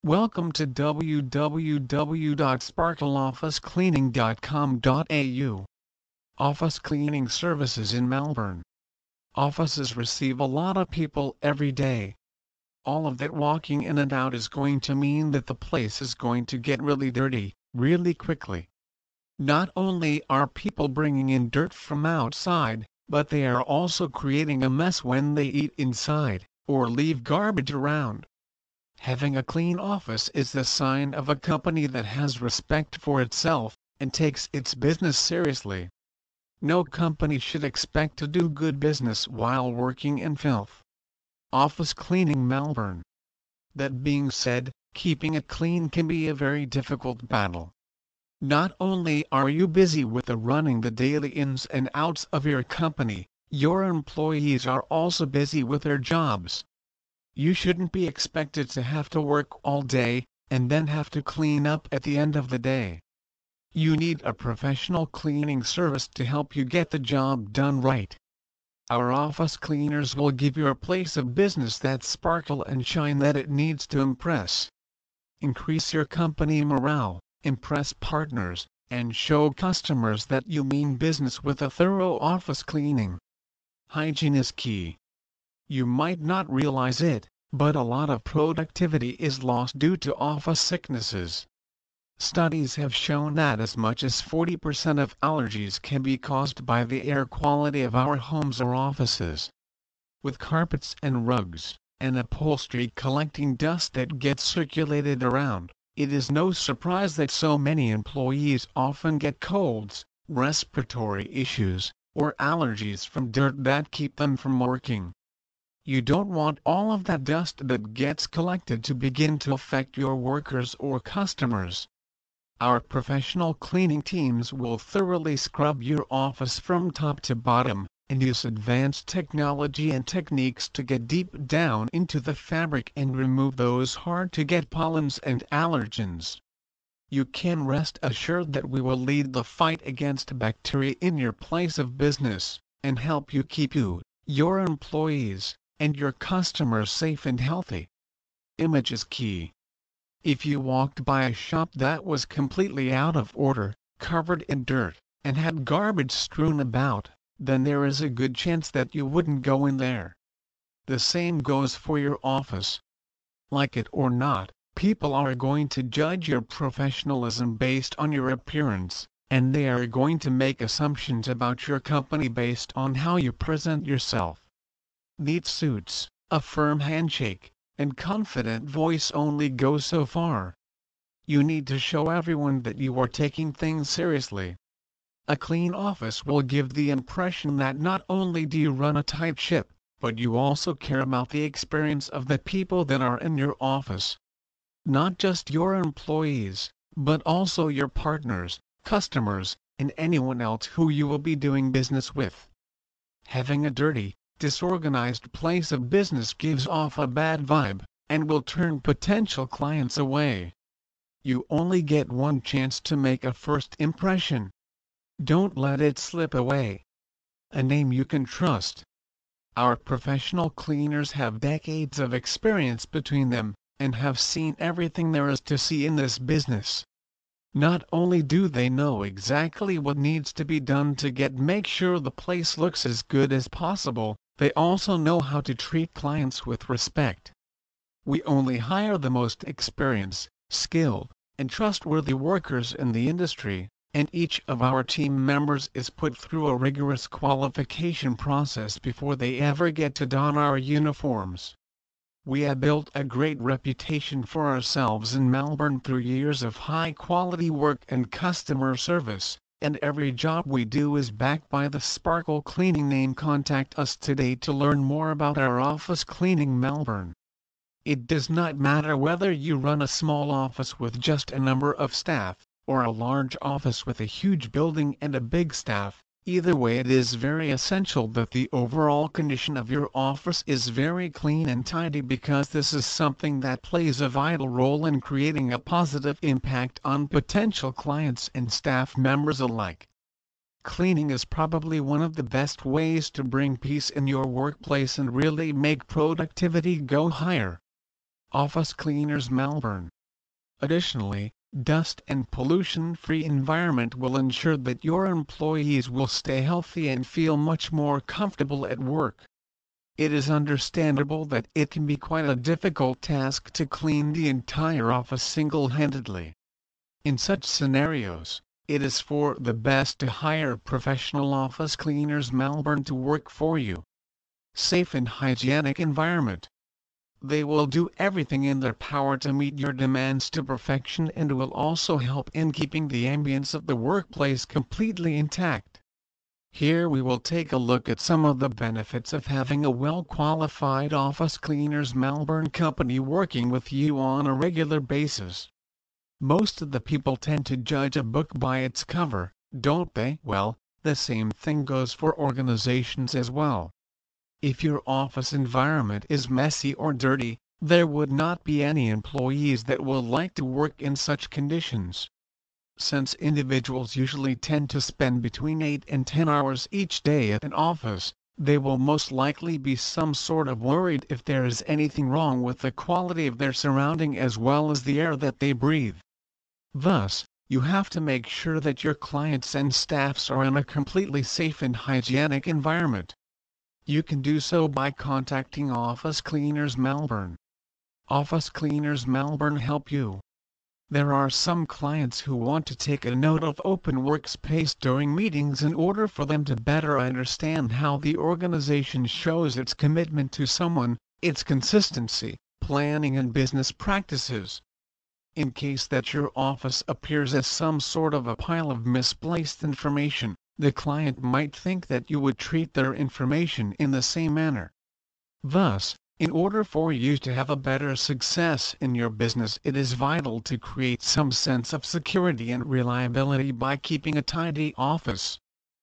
Welcome to www.sparkleofficecleaning.com.au. Office cleaning services in Melbourne. Offices receive a lot of people every day. All of that walking in and out is going to mean that the place is going to get really dirty, really quickly. Not only are people bringing in dirt from outside, but they are also creating a mess when they eat inside, or leave garbage around. Having a clean office is the sign of a company that has respect for itself, and takes its business seriously. No company should expect to do good business while working in filth. Office cleaning Melbourne. That being said, keeping it clean can be a very difficult battle. Not only are you busy with running the daily ins and outs of your company, your employees are also busy with their jobs. You shouldn't be expected to have to work all day, and then have to clean up at the end of the day. You need a professional cleaning service to help you get the job done right. Our office cleaners will give your place of business that sparkle and shine that it needs to impress. Increase your company morale, impress partners, and show customers that you mean business with a thorough office cleaning. Hygiene is key. You might not realize it, but a lot of productivity is lost due to office sicknesses. Studies have shown that as much as 40% of allergies can be caused by the air quality of our homes or offices. With carpets and rugs, and upholstery collecting dust that gets circulated around, it is no surprise that so many employees often get colds, respiratory issues, or allergies from dirt that keep them from working. You don't want all of that dust that gets collected to begin to affect your workers or customers. Our professional cleaning teams will thoroughly scrub your office from top to bottom, and use advanced technology and techniques to get deep down into the fabric and remove those hard-to-get pollens and allergens. You can rest assured that we will lead the fight against bacteria in your place of business, and help you keep you, your employees, and your customers safe and healthy. Image is key. If you walked by a shop that was completely out of order, covered in dirt, and had garbage strewn about, then there is a good chance that you wouldn't go in there. The same goes for your office. Like it or not, people are going to judge your professionalism based on your appearance, and they are going to make assumptions about your company based on how you present yourself. Neat suits, a firm handshake, and confident voice only go so far. You need to show everyone that you are taking things seriously. A clean office will give the impression that not only do you run a tight ship, but you also care about the experience of the people that are in your office. Not just your employees, but also your partners, customers, and anyone else who you will be doing business with. Having a dirty, disorganized place of business gives off a bad vibe, and will turn potential clients away. You only get one chance to make a first impression. Don't let it slip away. A name you can trust. Our professional cleaners have decades of experience between them, and have seen everything there is to see in this business. Not only do they know exactly what needs to be done to make sure the place looks as good as possible, they also know how to treat clients with respect. We only hire the most experienced, skilled, and trustworthy workers in the industry, and each of our team members is put through a rigorous qualification process before they ever get to don our uniforms. We have built a great reputation for ourselves in Melbourne through years of high-quality work and customer service, and every job we do is backed by the Sparkle Cleaning name. Contact us today to learn more about our office cleaning Melbourne. It does not matter whether you run a small office with just a number of staff, or a large office with a huge building and a big staff. Either way, it is very essential that the overall condition of your office is very clean and tidy, because this is something that plays a vital role in creating a positive impact on potential clients and staff members alike. Cleaning is probably one of the best ways to bring peace in your workplace and really make productivity go higher. Office Cleaners Melbourne. Additionally, dust and pollution-free environment will ensure that your employees will stay healthy and feel much more comfortable at work. It is understandable that it can be quite a difficult task to clean the entire office single-handedly. In such scenarios, it is for the best to hire professional Office Cleaners Melbourne to work for you. Safe and hygienic environment. They will do everything in their power to meet your demands to perfection and will also help in keeping the ambience of the workplace completely intact. Here we will take a look at some of the benefits of having a well-qualified Office Cleaners Melbourne company working with you on a regular basis. Most of the people tend to judge a book by its cover, don't they? Well, the same thing goes for organizations as well. If your office environment is messy or dirty, there would not be any employees that will like to work in such conditions. Since individuals usually tend to spend between 8 and 10 hours each day at an office, they will most likely be some sort of worried if there is anything wrong with the quality of their surrounding as well as the air that they breathe. Thus, you have to make sure that your clients and staffs are in a completely safe and hygienic environment. You can do so by contacting Office Cleaners Melbourne. Office Cleaners Melbourne help you. There are some clients who want to take a note of open workspace during meetings in order for them to better understand how the organization shows its commitment to someone, its consistency, planning and business practices. In case that your office appears as some sort of a pile of misplaced information, the client might think that you would treat their information in the same manner. Thus, in order for you to have a better success in your business, it is vital to create some sense of security and reliability by keeping a tidy office.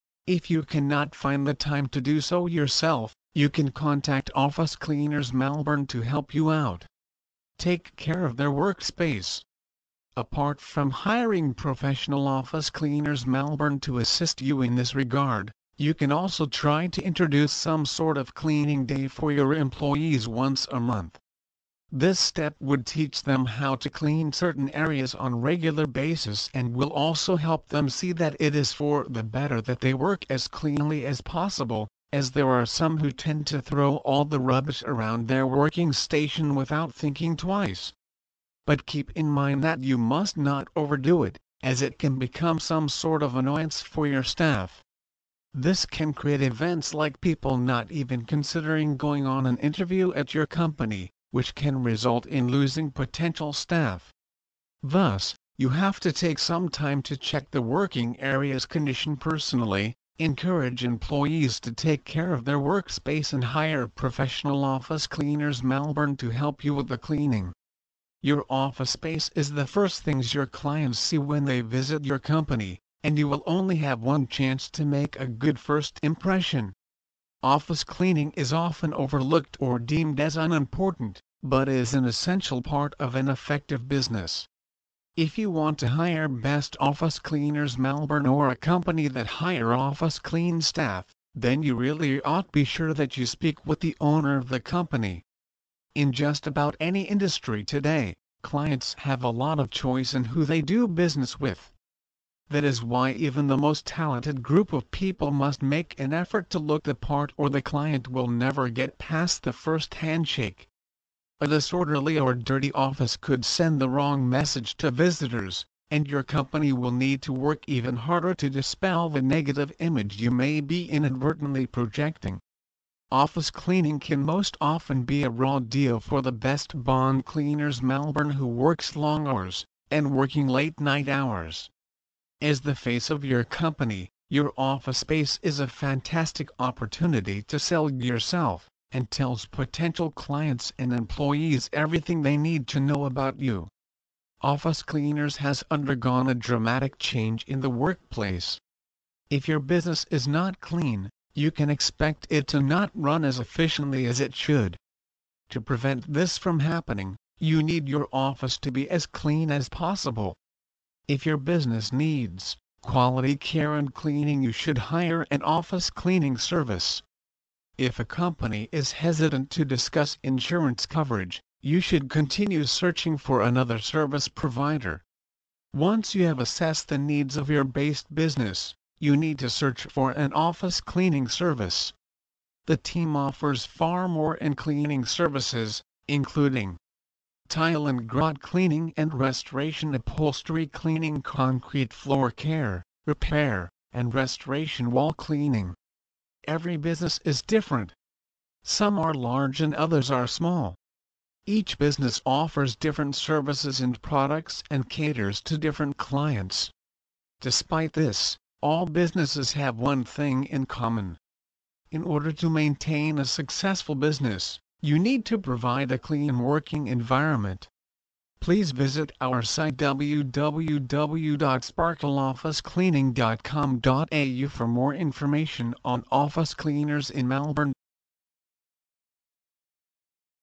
If you cannot find the time to do so yourself, you can contact Office Cleaners Melbourne to help you out. Take care of their workspace. Apart from hiring professional Office Cleaners Melbourne to assist you in this regard, you can also try to introduce some sort of cleaning day for your employees once a month. This step would teach them how to clean certain areas on a regular basis and will also help them see that it is for the better that they work as cleanly as possible, as there are some who tend to throw all the rubbish around their working station without thinking twice. But keep in mind that you must not overdo it, as it can become some sort of annoyance for your staff. This can create events like people not even considering going on an interview at your company, which can result in losing potential staff. Thus, you have to take some time to check the working area's condition personally, encourage employees to take care of their workspace and hire professional Office Cleaners Melbourne to help you with the cleaning. Your office space is the first things your clients see when they visit your company, and you will only have one chance to make a good first impression. Office cleaning is often overlooked or deemed as unimportant, but is an essential part of an effective business. If you want to hire Best Office Cleaners Melbourne or a company that hire office clean staff, then you really ought to be sure that you speak with the owner of the company. In just about any industry today, clients have a lot of choice in who they do business with. That is why even the most talented group of people must make an effort to look the part or the client will never get past the first handshake. A disorderly or dirty office could send the wrong message to visitors, and your company will need to work even harder to dispel the negative image you may be inadvertently projecting. Office cleaning can most often be a raw deal for the Best Bond Cleaners Melbourne who works long hours, and working late night hours. As the face of your company, your office space is a fantastic opportunity to sell yourself, and tells potential clients and employees everything they need to know about you. Office Cleaners has undergone a dramatic change in the workplace. If your business is not clean, you can expect it to not run as efficiently as it should. To prevent this from happening, you need your office to be as clean as possible. If your business needs quality care and cleaning, you should hire an office cleaning service. If a company is hesitant to discuss insurance coverage, you should continue searching for another service provider. Once you have assessed the needs of your base business, you need to search for an office cleaning service. The team offers far more in cleaning services, including tile and grout cleaning and restoration, upholstery cleaning, concrete floor care, repair, and restoration, wall cleaning. Every business is different. Some are large and others are small. Each business offers different services and products and caters to different clients. Despite this, all businesses have one thing in common. In order to maintain a successful business, you need to provide a clean working environment. Please visit our site www.sparkleofficecleaning.com.au for more information on office cleaners in Melbourne.